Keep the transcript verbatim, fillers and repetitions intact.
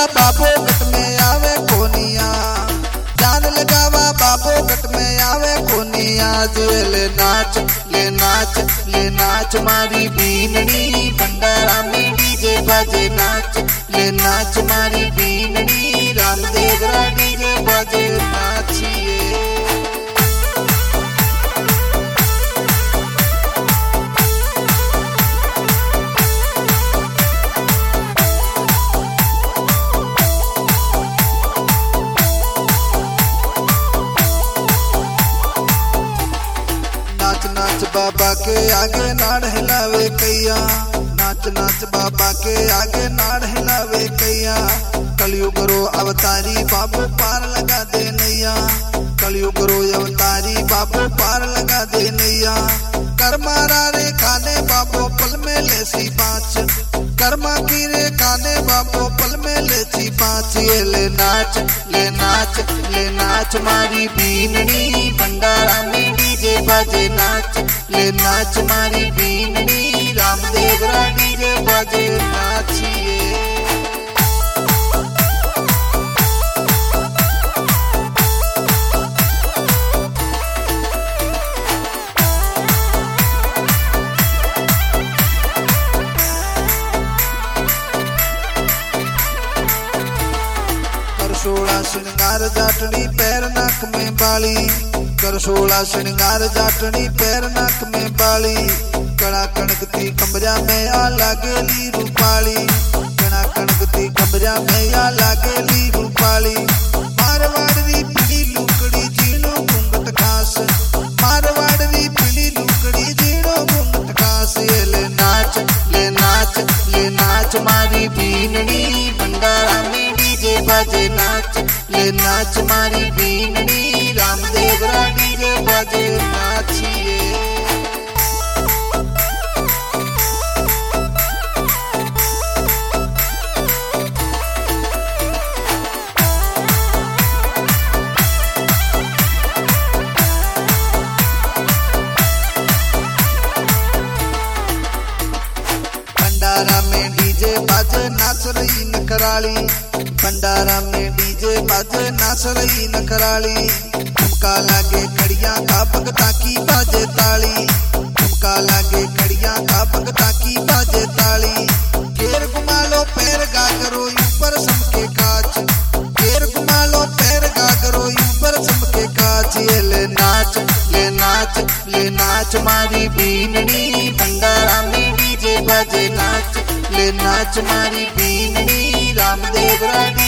बाबो गट में आवे कोनिया, जान लगावा बाबो गट में आवे कोनिया। ले नाच ले नाच ले नाच मारी बीननी, भंडारा में डीजे बाजे नाच ले नाच मारी बीननी। रामदेव रा डीजे बाजे नाचिए। नाच नाच बाबा के आगे नाड़ हिलावे कैया, नाच नाच बाबा के आगे नाड़ हिलावे कैया। कलयुग रो अवतारी बाबू पार लगा दे नैया, कलयुग रो अवतारी बाबू पार लगा दे नैया। कर्मारा रे खाने बाबू पल में लेसी पाँच, कर्मा की रे खाने बाबू पल में लेसी पाँच। ये ले नाच ले नाच ले नाच मारी बीननी, भंडारा में डीजे बाजे नाच ले नाच मारी बीननी। रामदेव रा डीजे बाजे नाचिए। कर सोलह श्रृंगार जाटनी पैर नाक में बाली, कर सोलह श्रृंगार जाटनी पैर नाक में बाली। कड़ा कणकती कमरा में आ लागेली रूपाली, कड़ा कणकती कमरा में आ लागेली रूपाली। मारवाड़ी पीली लुकड़ी जीनो घूंघट खास, मारवाड़ी पीली लुकड़ी जीनो घूंघट खास। ये ले नाच ले नाच ले नाच मारी बीननी, भंडारा में डीजे बाजे नाच ले नाच मारी बीननी। रामदेव रा डीजे बाजे नाचिए। भंडारा में डीजे बाजे नाच रही नखराली, भंडारा में डीजे बाजे नाच रही नखराली। झुमका लागे खड़िया का भगता की बाजे ताली, झुमका लागे खड़िया का भगता की बाजे ताली। घेर घुमा लो पैर गागरो ऊपर समके काच, घेर घुमा लो पैर गागरो ऊपर समके काच। ये ले नाच ले नाच ले नाच मारी बीननी, भंडारा में डीजे बाजे नाच ले नाच मारी बीननी। रामदेव रा